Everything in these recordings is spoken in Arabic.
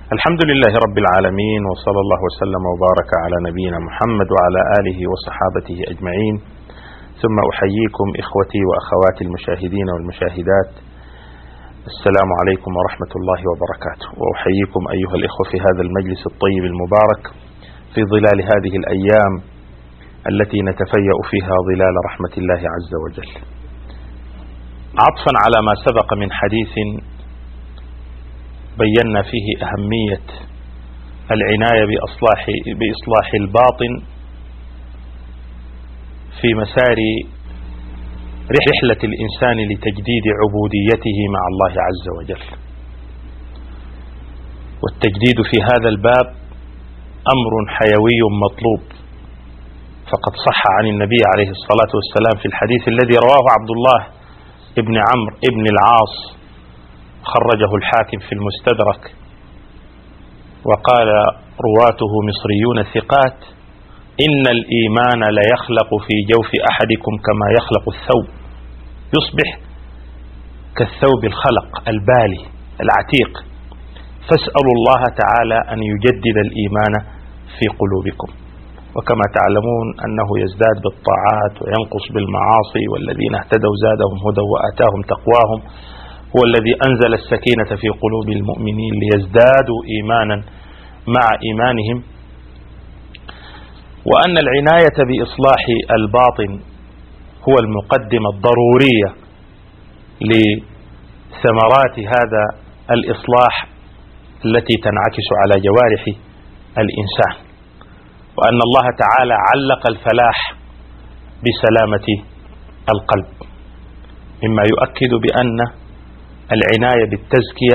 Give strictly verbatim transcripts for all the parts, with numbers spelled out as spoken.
الحمد لله رب العالمين، وصلى الله وسلم وبارك على نبينا محمد وعلى آله وصحابته أجمعين. ثم أحييكم إخوتي وأخواتي المشاهدين والمشاهدات، السلام عليكم ورحمة الله وبركاته. وأحييكم أيها الإخوة في هذا المجلس الطيب المبارك في ظلال هذه الأيام التي نتفيأ فيها ظلال رحمة الله عز وجل. عطفا على ما سبق من حديث بينا فيه أهمية العناية بإصلاح, بإصلاح الباطن في مسار رحلة الإنسان لتجديد عبوديته مع الله عز وجل. والتجديد في هذا الباب أمر حيوي مطلوب، فقد صح عن النبي عليه الصلاة والسلام في الحديث الذي رواه عبد الله ابن عمرو ابن العاص، خرجه الحاكم في المستدرك، وقال رواته مصريون ثقات: إن الإيمان ليخلق في جوف أحدكم كما يخلق الثوب، يصبح كالثوب الخلق البالي العتيق، فاسألوا الله تعالى أن يجدد الإيمان في قلوبكم. وكما تعلمون أنه يزداد بالطاعات وينقص بالمعاصي، والذين اهتدوا زادهم هدى وآتاهم تقواهم، هو الذي أنزل السكينة في قلوب المؤمنين ليزدادوا إيمانا مع إيمانهم. وأن العناية بإصلاح الباطن هو المقدمة الضرورية لثمرات هذا الإصلاح التي تنعكس على جوارح الإنسان، وأن الله تعالى علق الفلاح بسلامة القلب، مما يؤكد بأن العناية بالتزكية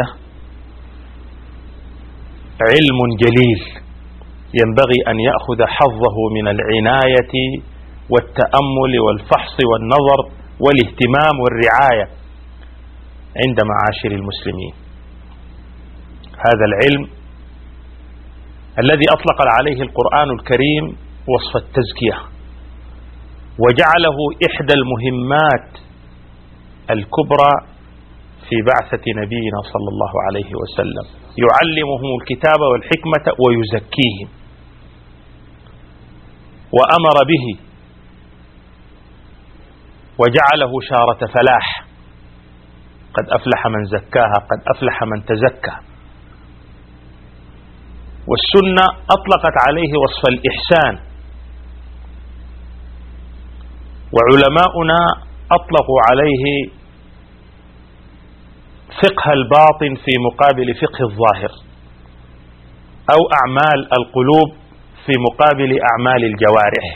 علم جليل ينبغي أن يأخذ حظه من العناية والتأمل والفحص والنظر والاهتمام والرعاية عند معاشر المسلمين. هذا العلم الذي أطلق عليه القرآن الكريم وصف التزكية، وجعله إحدى المهمات الكبرى في بعثة نبينا صلى الله عليه وسلم، يعلمهم الكتاب والحكمة ويزكيهم، وأمر به وجعله شارة فلاح: قد أفلح من زكاها قد أفلح من تزكى. والسنة أطلقت عليه وصف الإحسان، وعلماؤنا أطلقوا عليه فقه الباطن في مقابل فقه الظاهر، أو أعمال القلوب في مقابل أعمال الجوارح.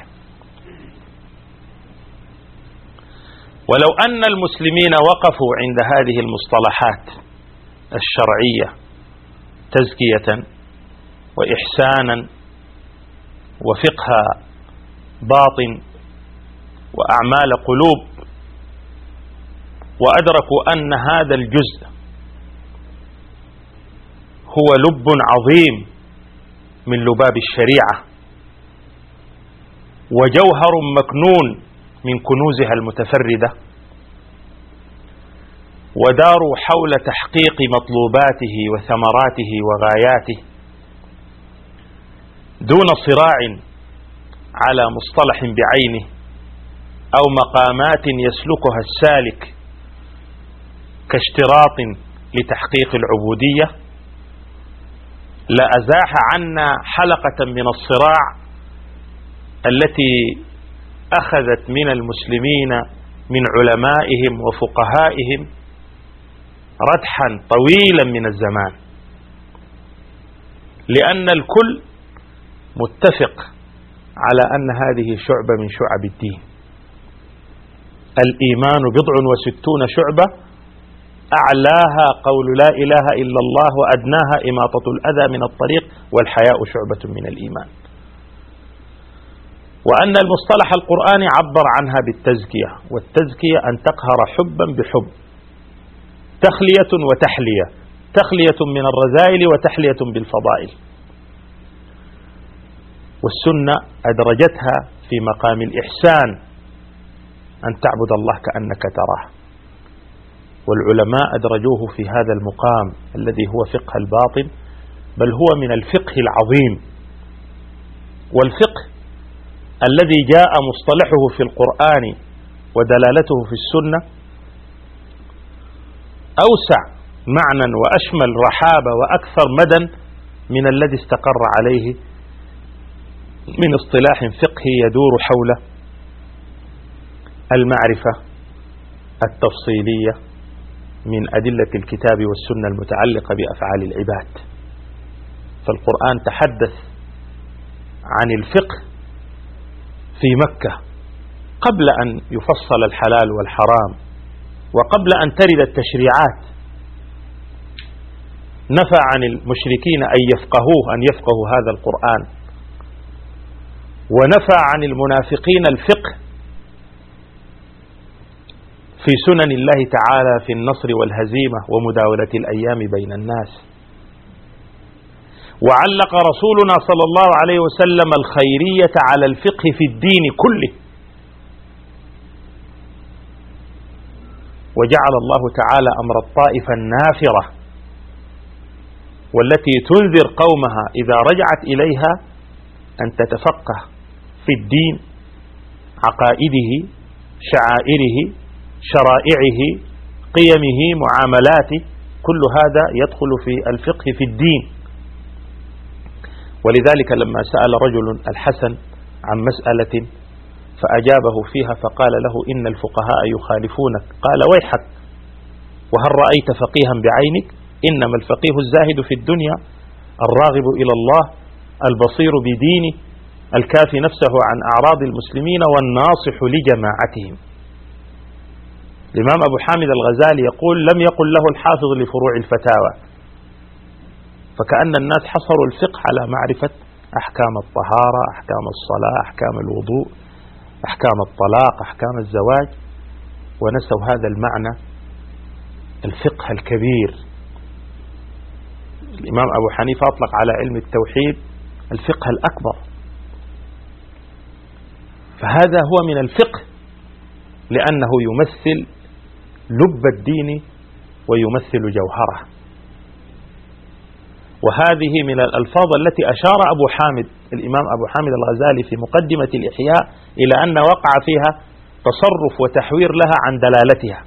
ولو أن المسلمين وقفوا عند هذه المصطلحات الشرعية تزكية وإحسانا وفقه باطن وأعمال قلوب، وأدركوا أن هذا الجزء هو لب عظيم من لباب الشريعة، وجوهر مكنون من كنوزها المتفردة، وداروا حول تحقيق مطلوباته وثمراته وغاياته دون صراع على مصطلح بعينه أو مقامات يسلكها السالك كاشتراط لتحقيق العبودية، لا أزاح عنا حلقة من الصراع التي أخذت من المسلمين من علمائهم وفقهائهم ردحا طويلا من الزمان، لأن الكل متفق على أن هذه شعبة من شعب الدين. الإيمان بضع وستون شعبة، أعلاها قول لا إله إلا الله، وأدناها إماطة الأذى من الطريق، والحياء شعبة من الإيمان. وأن المصطلح القرآني عبر عنها بالتزكية، والتزكية أن تقهر حبا بحب، تخلية وتحلية، تخلية من الرذائل وتحلية بالفضائل. والسنة أدرجتها في مقام الإحسان، أن تعبد الله كأنك تراه. والعلماء أدرجوه في هذا المقام الذي هو فقه الباطن بل هو من الفقه العظيم. والفقه الذي جاء مصطلحه في القرآن ودلالته في السنة أوسع معنى وأشمل رحابة وأكثر مدى من الذي استقر عليه من اصطلاح فقهي يدور حول المعرفة التفصيلية من أدلة الكتاب والسنة المتعلقة بأفعال العباد. فالقرآن تحدث عن الفقه في مكة قبل أن يفصل الحلال والحرام وقبل أن ترد التشريعات. نفى عن المشركين أن يفقهوه أن يفقهوا هذا القرآن، ونفى عن المنافقين الفقه في سنن الله تعالى في النصر والهزيمة ومداولة الأيام بين الناس. وعلق رسولنا صلى الله عليه وسلم الخيرية على الفقه في الدين كله. وجعل الله تعالى أمر الطائفة النافرة والتي تنذر قومها إذا رجعت إليها أن تتفقه في الدين، عقائده، شعائره، شرائعه، قيمه، معاملاته، كل هذا يدخل في الفقه في الدين. ولذلك لما سأل رجل الحسن عن مسألة فأجابه فيها فقال له إن الفقهاء يخالفونك، قال ويحك، وهل رأيت فقيها بعينك؟ إنما الفقيه الزاهد في الدنيا الراغب إلى الله البصير بدينه الكافي نفسه عن أعراض المسلمين والناصح لجماعتهم. الإمام أبو حامد الغزالي يقول لم يقل له الحافظ لفروع الفتاوى، فكأن الناس حصروا الفقه على معرفة أحكام الطهارة، أحكام الصلاة، أحكام الوضوء، أحكام الطلاق، أحكام الزواج، ونسوا هذا المعنى الفقه الكبير. الإمام أبو حنيفة أطلق على علم التوحيد الفقه الأكبر، فهذا هو من الفقه لأنه يمثل لب الدين ويمثل جوهره. وهذه من الألفاظ التي أشار أبو حامد الإمام أبو حامد الغزالي في مقدمة الإحياء إلى أن وقع فيها تصرف وتحوير لها عن دلالتها.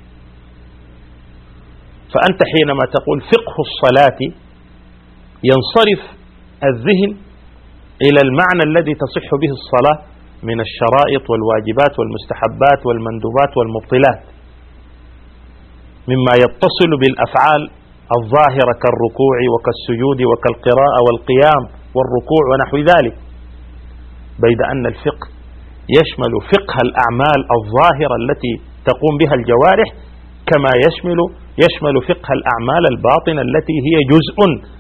فأنت حينما تقول فقه الصلاة ينصرف الذهن إلى المعنى الذي تصح به الصلاة من الشرائط والواجبات والمستحبات والمندوبات والمبطلات، مما يتصل بالأفعال الظاهرة كالركوع وكالسجود وكالقراءة والقيام والركوع ونحو ذلك، بيد أن الفقه يشمل فقه الأعمال الظاهرة التي تقوم بها الجوارح كما يشمل يشمل فقه الأعمال الباطنة التي هي جزء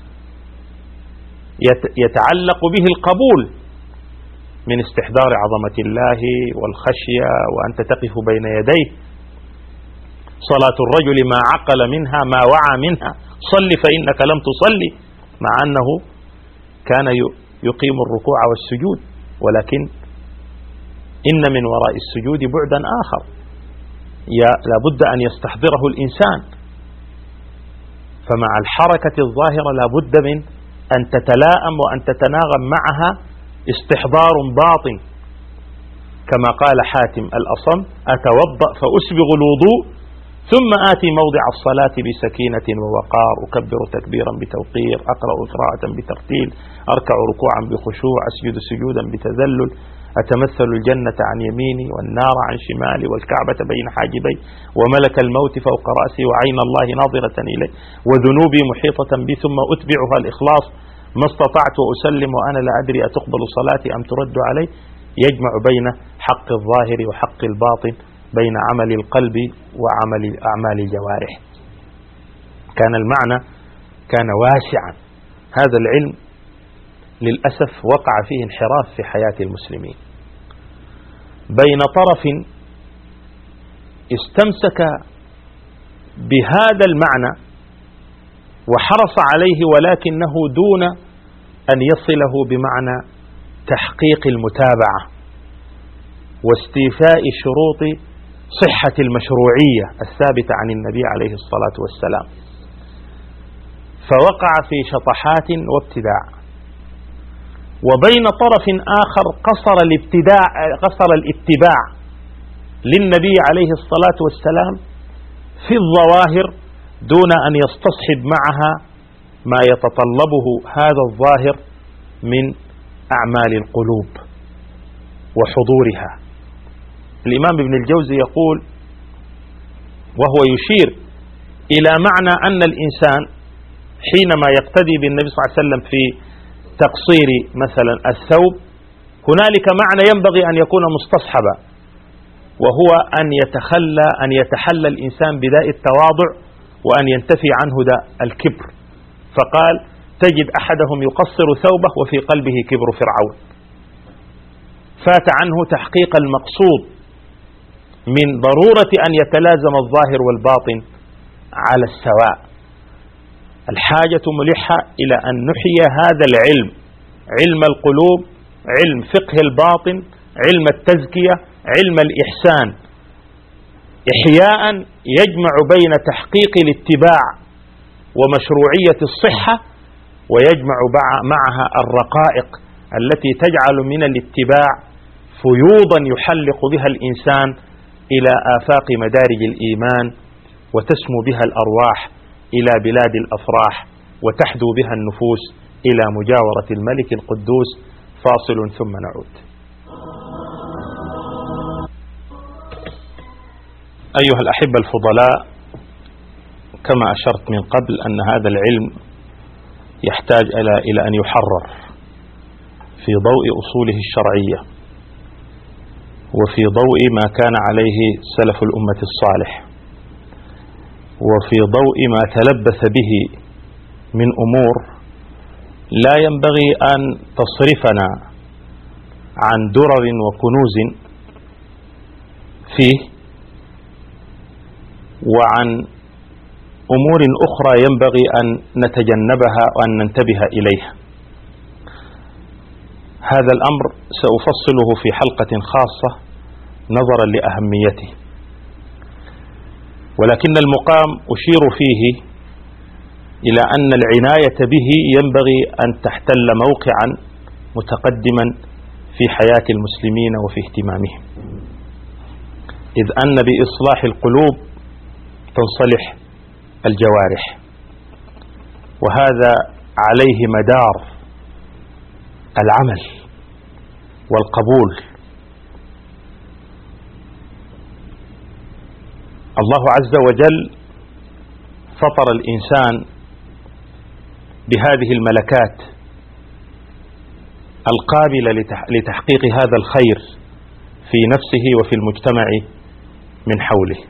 يتعلق به القبول من استحضار عظمة الله والخشية وأنت تقف بين يديه. صلاة الرجل ما عقل منها ما وعى منها، صل فإنك لم تصلي، مع أنه كان يقيم الركوع والسجود، ولكن إن من وراء السجود بعدا آخر لابد أن يستحضره الإنسان. فمع الحركة الظاهرة لابد من أن تتلائم وأن تتناغم معها استحضار باطن، كما قال حاتم الأصم أتوضأ فأسبغ الوضوء ثم آتي موضع الصلاة بسكينة ووقار، أكبر تكبيرا بتوقير، أقرأ قراءة بترتيل، أركع ركوعا بخشوع، أسجد سجودا بتذلل، أتمثل الجنة عن يميني والنار عن شمالي والكعبة بين حاجبي وملك الموت فوق رأسي وعين الله ناظرة إلي وذنوبي محيطة بي، ثم أتبعها الإخلاص ما استطعت وأسلم وأنا لا أدري أتقبل صلاتي أم ترد علي. يجمع بين حق الظاهر وحق الباطن، بين عمل القلب وعمل أعمال الجوارح. كان المعنى كان واسعا. هذا العلم للأسف وقع فيه انحراف في حياة المسلمين، بين طرف استمسك بهذا المعنى وحرص عليه ولكنه دون أن يصله بمعنى تحقيق المتابعة واستيفاء شروط صحة المشروعية الثابتة عن النبي عليه الصلاة والسلام. فوقع في شطحات وابتداع. وبين طرف آخر قصر الابتداع قصر الاتباع للنبي عليه الصلاة والسلام في الظواهر دون أن يستصحب معها ما يتطلبه هذا الظاهر من أعمال القلوب وحضورها. الإمام ابن الجوزي يقول وهو يشير إلى معنى أن الإنسان حينما يقتدي بالنبي صلى الله عليه وسلم في تقصير مثلا الثوب هنالك معنى ينبغي أن يكون مستصحبا، وهو أن يتخلى أن يتحلى الإنسان بداء التواضع وأن ينتفي عنه داء الكبر. فقال تجد أحدهم يقصر ثوبه وفي قلبه كبر فرعون، فات عنه تحقيق المقصود من ضرورة أن يتلازم الظاهر والباطن على السواء. الحاجة ملحة إلى أن نحيي هذا العلم، علم القلوب، علم فقه الباطن، علم التزكية، علم الإحسان، إحياء يجمع بين تحقيق الاتباع ومشروعية الصحة، ويجمع معها الرقائق التي تجعل من الاتباع فيوضا يحلق بها الإنسان إلى آفاق مدارج الإيمان، وتسمو بها الأرواح إلى بلاد الأفراح، وتحدو بها النفوس إلى مجاورة الملك القدوس. فاصل ثم نعود. أيها الأحبة الفضلاء، كما أشرت من قبل أن هذا العلم يحتاج إلى أن يحرر في ضوء أصوله الشرعية، وفي ضوء ما كان عليه سلف الأمة الصالح، وفي ضوء ما تلبث به من أمور لا ينبغي أن تصرفنا عن درر وكنوز فيه، وعن أمور أخرى ينبغي أن نتجنبها وأن ننتبه إليها. هذا الأمر سأفصله في حلقة خاصة نظرا لأهميته، ولكن المقام أشير فيه إلى أن العناية به ينبغي أن تحتل موقعا متقدما في حياة المسلمين وفي اهتمامهم، إذ أن بإصلاح القلوب تنصلح الجوارح، وهذا عليه مدار العمل والقبول. الله عز وجل فطر الإنسان بهذه الملكات القابلة لتحقيق هذا الخير في نفسه وفي المجتمع من حوله،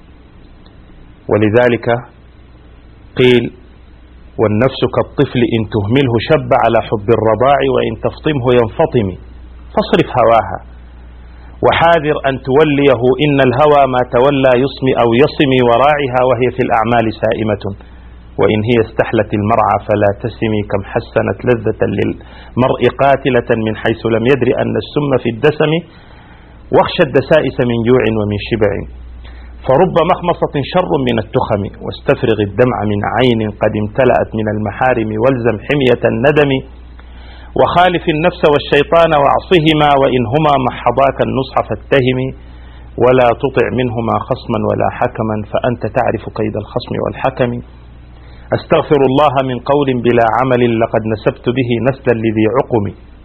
ولذلك قيل والنفس كالطفل إن تهمله شب على حب الرضاع وإن تفطمه ينفطم فاصرف هواها وحاذر أن توليه إن الهوى ما تولى يصمي أو يصمي وراعها وهي في الأعمال سائمة وإن هي استحلت المرعى فلا تسمي كم حسنت لذة للمرء قاتلة من حيث لم يدر أن السم في الدسم واخشى الدسائس من جوع ومن شبع فرب مخمصة شر من التخم واستفرغ الدمع من عين قد امتلأت من المحارم والزم حمية الندم وخالف النفس والشيطان واعصهما وإن هما محضاك النصح فاتهم ولا تطع منهما خصما ولا حكما فأنت تعرف كيد الخصم والحكم أستغفر الله من قول بلا عمل لقد نسبت به نسلا لذي عقم.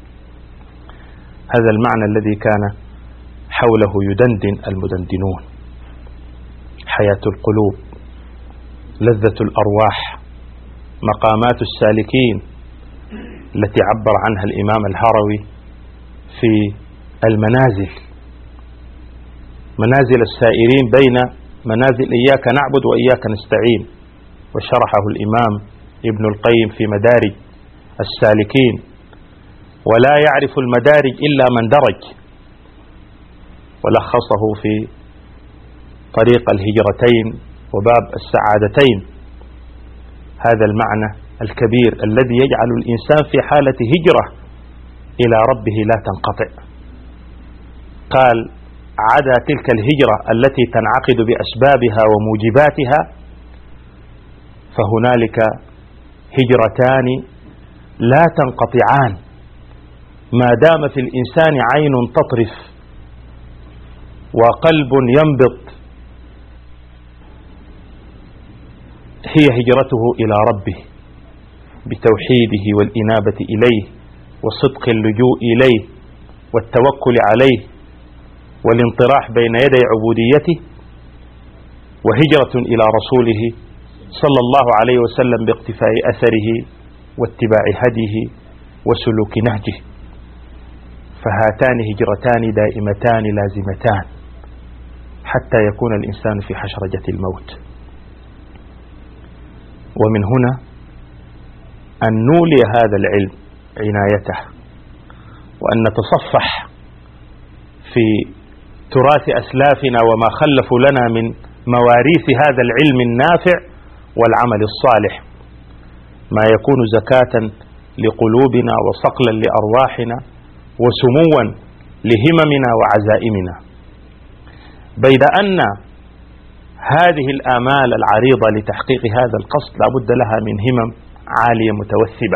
هذا المعنى الذي كان حوله يدندن المدندنون، حياة القلوب، لذة الأرواح، مقامات السالكين التي عبر عنها الإمام الهروي في المنازل، منازل السائرين بين منازل إياك نعبد وإياك نستعين، وشرحه الإمام ابن القيم في مدارج السالكين، ولا يعرف المدارج إلا من درج، ولخصه في طريق الهجرتين وباب السعادتين. هذا المعنى الكبير الذي يجعل الإنسان في حالة هجرة إلى ربه لا تنقطع. قال عدا تلك الهجرة التي تنعقد بأسبابها وموجباتها فهنالك هجرتان لا تنقطعان ما دام في الإنسان عين تطرف وقلب ينبض، هي هجرته إلى ربه بتوحيده والإنابة إليه وصدق اللجوء إليه والتوكل عليه والانطراح بين يدي عبوديته، وهجرة إلى رسوله صلى الله عليه وسلم باقتفاء أثره واتباع هديه وسلوك نهجه. فهاتان هجرتان دائمتان لازمتان حتى يكون الإنسان في حشرجة الموت. ومن هنا أن نولي هذا العلم عنايته، وأن نتصفح في تراث أسلافنا وما خلفوا لنا من مواريث هذا العلم النافع والعمل الصالح، ما يكون زكاة لقلوبنا وصقلا لأرواحنا وسموا لهممنا وعزائمنا. بيد أن هذه الآمال العريضة لتحقيق هذا القصد لا بد لها من همم عالية متوثبة.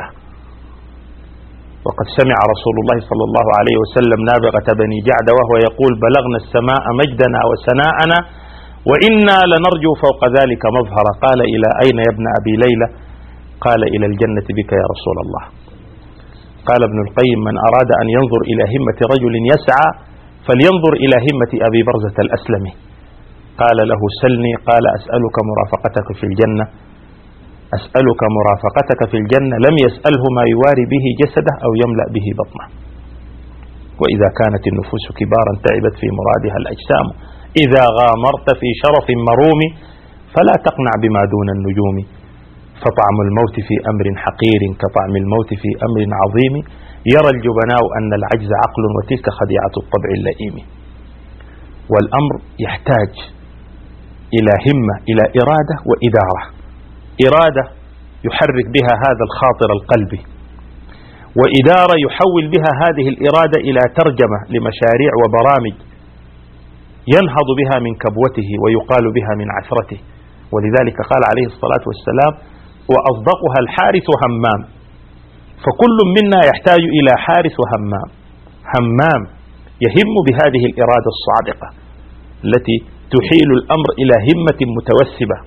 وقد سمع رسول الله صلى الله عليه وسلم نابغة بني جعد وهو يقول: بلغنا السماء مجدنا وسناءنا وإنا لنرجو فوق ذلك مظهرا. قال: إلى أين يا ابن أبي ليلى؟ قال: إلى الجنة بك يا رسول الله. قال ابن القيم: من أراد أن ينظر إلى همة رجل يسعى فلينظر إلى همة أبي برزة الأسلمي. قال له: سلني. قال: أسألك مرافقتك في الجنة، أسألك مرافقتك في الجنة. لم يسأله ما يواري به جسده أو يملأ به بطنه. وإذا كانت النفوس كبارا تعبت في مرادها الأجسام، إذا غامرت في شرف مروم فلا تقنع بما دون النجوم، فطعم الموت في أمر حقير كطعم الموت في أمر عظيم، يرى الجبناء أن العجز عقل وتلك خديعة الطبع اللئيم. والأمر يحتاج إلى همة، إلى إرادة وإدارة. إرادة يحرك بها هذا الخاطر القلبي، وإدارة يحول بها هذه الإرادة إلى ترجمة لمشاريع وبرامج ينهض بها من كبوته ويقال بها من عثرته. ولذلك قال عليه الصلاة والسلام: وأصدقها الحارث همام. فكل منا يحتاج إلى حارث وهمام. همام يهم بهذه الإرادة الصادقة التي تحيل الأمر إلى همة متوثبة،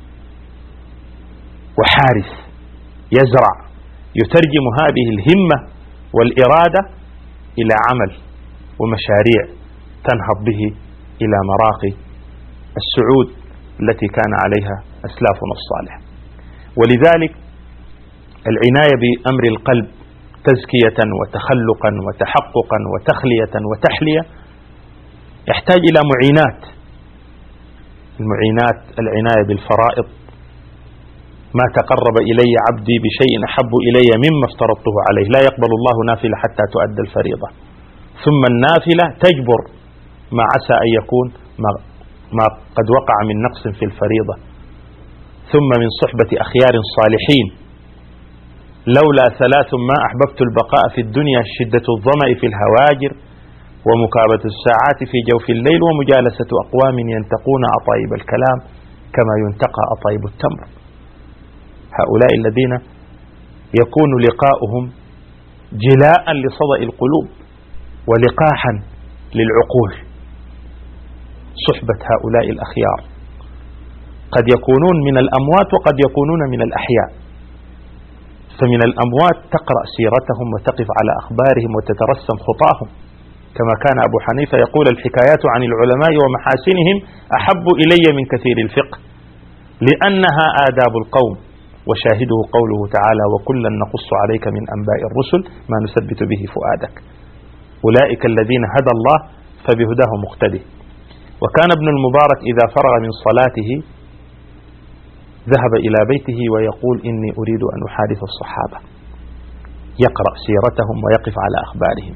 وحارث يزرع يترجم هذه الهمة والإرادة إلى عمل ومشاريع تنهض به إلى مراقي السعود التي كان عليها أسلافنا الصالح. ولذلك العناية بأمر القلب تزكية وتخلقا وتحققا وتخلية وتحلية يحتاج إلى معينات. المعينات: العناية بالفرائض، ما تقرب إلي عبدي بشيء أحب إلي مما افترضته عليه، لا يقبل الله نافلة حتى تؤدى الفريضة. ثم النافلة تجبر ما عسى أن يكون ما, ما قد وقع من نقص في الفريضة. ثم من صحبة أخيار صالحين، لولا ثلاث ما أحببت البقاء في الدنيا: شدة الظمأ في الهواجر، ومكابة الساعات في جوف الليل، ومجالسة أقوام ينتقون أطايب الكلام كما ينتقى أطايب التمر. هؤلاء الذين يكون لقاؤهم جلاء لصدأ القلوب ولقاحا للعقول. صحبة هؤلاء الأخيار قد يكونون من الأموات وقد يكونون من الأحياء. فمن الأموات تقرأ سيرتهم وتقف على أخبارهم وتترسم خطاهم، كما كان أبو حنيفة يقول: الحكايات عن العلماء ومحاسنهم أحب إلي من كثير الفقه، لأنها آداب القوم، وشاهده قوله تعالى: وكلا نقص عليك من أنباء الرسل ما نثبت به فؤادك. أولئك الذين هدى الله فبهداه مقتدي. وكان ابن المبارك إذا فرغ من صلاته ذهب إلى بيته ويقول: إني أريد أن أحادث الصحابة. يقرأ سيرتهم ويقف على أخبارهم.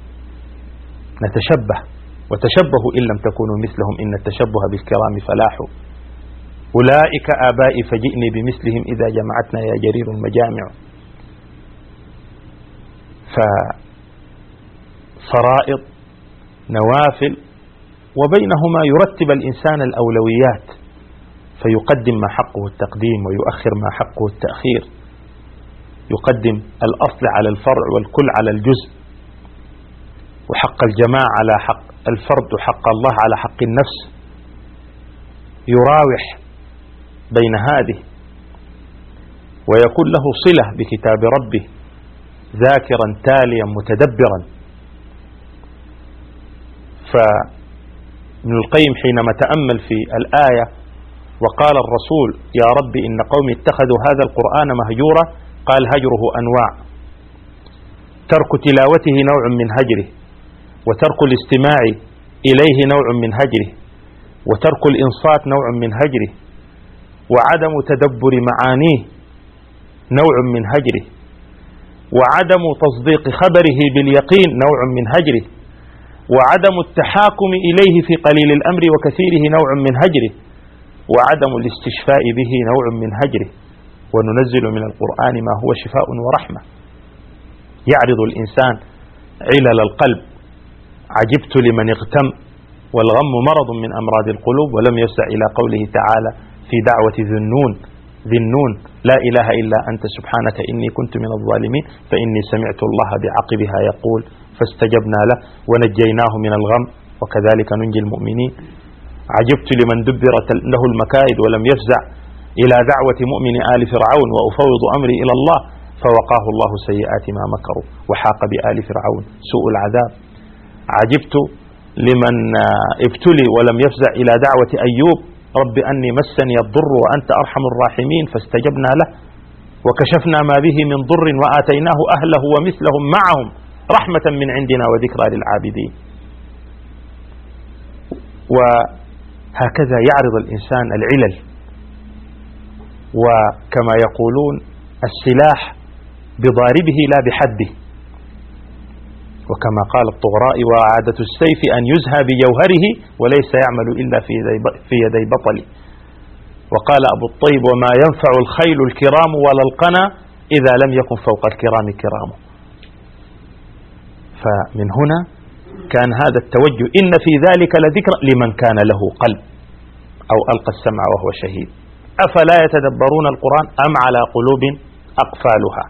نتشبه، وتشبهوا إن لم تكونوا مثلهم إن التشبه بالكرام فلاح. أولئك آبائي فجئني بمثلهم إذا جمعتنا يا جرير المجامع. ففرائض، نوافل، وبينهما يرتب الإنسان الأولويات، فيقدم ما حقه التقديم ويؤخر ما حقه التأخير، يقدم الأصل على الفرع والكل على الجزء، وحق الجماعة على حق الفرد وحق الله على حق النفس، يراوح بين هذه ويكون له صلة بكتاب ربه، ذاكرا تاليا متدبرا. فابن القيم حينما تأمل في الآية وقال الرسول يا رب إن قومي اتخذوا هذا القرآن مهجورا، قال هجره أنواع: ترك تلاوته نوع من هجره، وترك الاستماع إليه نوع من هجره، وترك الإنصات نوع من هجره، وعدم تدبر معانيه نوع من هجره، وعدم تصديق خبره باليقين نوع من هجره، وعدم التحاكم إليه في قليل الأمر وكثيره نوع من هجره، وعدم الاستشفاء به نوع من هجره. وننزل من القرآن ما هو شفاء ورحمة. يعرض الإنسان علل القلب: عجبت لمن اغتم، والغم مرض من أمراض القلوب. ولم يسع إلى قوله تعالى في دعوة ذي النون ذي النون لا إله إلا أنت سبحانك إني كنت من الظالمين، فإني سمعت الله بعقبها يقول فاستجبنا له ونجيناه من الغم وكذلك ننجي المؤمنين. عجبت لمن دبرت له المكائد ولم يفزع إلى دعوة مؤمن آل فرعون وأفوض أمري إلى الله فوقاه الله سيئات ما مكروا وحاق بآل فرعون سوء العذاب. عجبت لمن ابتلي ولم يفزع إلى دعوة أيوب رب أني مسني الضر وأنت أرحم الراحمين فاستجبنا له وكشفنا ما به من ضر وآتيناه أهله ومثلهم معهم رحمة من عندنا وذكرى للعابدين. وهكذا يعرض الإنسان العلل. وكما يقولون السلاح بضاربه لا بحده، وكما قال الطغرائي وعادة السيف أن يزهى بجوهره وليس يعمل إلا في يدي بطل. وقال أبو الطيب وما ينفع الخيل الكرام ولا القنا إذا لم يكن فوق الكرام كرام. فمن هنا كان هذا التوجه إن في ذلك لذكر لمن كان له قلب أو ألقى السمع وهو شهيد. أفلا يتدبرون القرآن أم على قلوب أقفالها.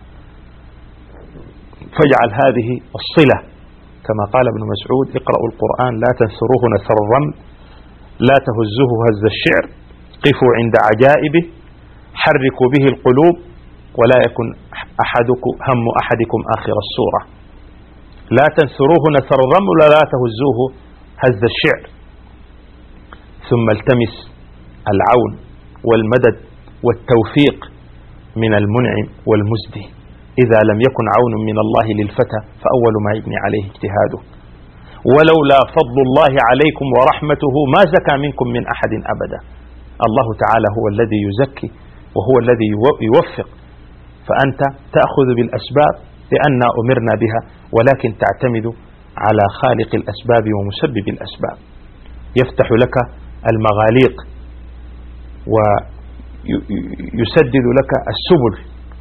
فاجعل هذه الصلة كما قال ابن مسعود اقرأوا القرآن لا تنثروه نثر الرمل لا تهزوه هز الشعر قفوا عند عجائبه حركوا به القلوب ولا يكن أحدكم هم أحدكم آخر السورة. لا تنثروه نثر الرمل ولا تهزوه هز الشعر. ثم التمس العون والمدد والتوفيق من المنعم والمزدي. إذا لم يكن عون من الله للفتى فأول ما يبني عليه اجتهاده. ولولا فضل الله عليكم ورحمته ما زكى منكم من أحد أبدا. الله تعالى هو الذي يزكي وهو الذي يوفق، فأنت تأخذ بالأسباب لأننا أمرنا بها، ولكن تعتمد على خالق الأسباب ومسبب الأسباب. يفتح لك المغاليق ويسدد لك السبل،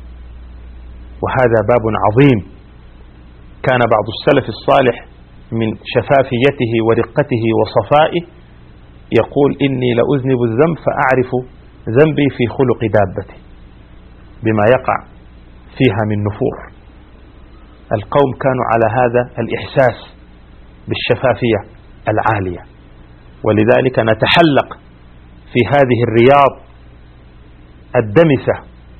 وهذا باب عظيم. كان بعض السلف الصالح من شفافيته ورقته وصفائه يقول إني لأذنب الذنب فأعرف ذنبي في خلق دابتي بما يقع فيها من نفور. القوم كانوا على هذا الإحساس بالشفافية العالية، ولذلك نتحلق في هذه الرياض الدمثة،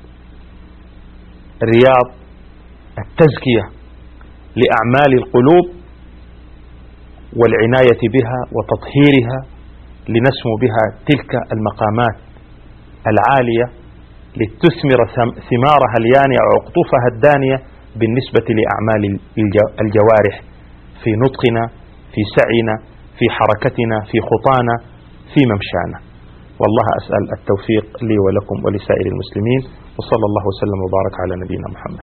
رياض التزكية لأعمال القلوب والعناية بها وتطهيرها لنسمو بها تلك المقامات العالية لتثمر ثمارها اليانعة وعقطوفها الدانية بالنسبة لأعمال الجوارح في نطقنا في سعينا في حركتنا في خطانا في ممشانا. والله أسأل التوفيق لي ولكم ولسائر المسلمين، وصلى الله وسلم وبارك على نبينا محمد.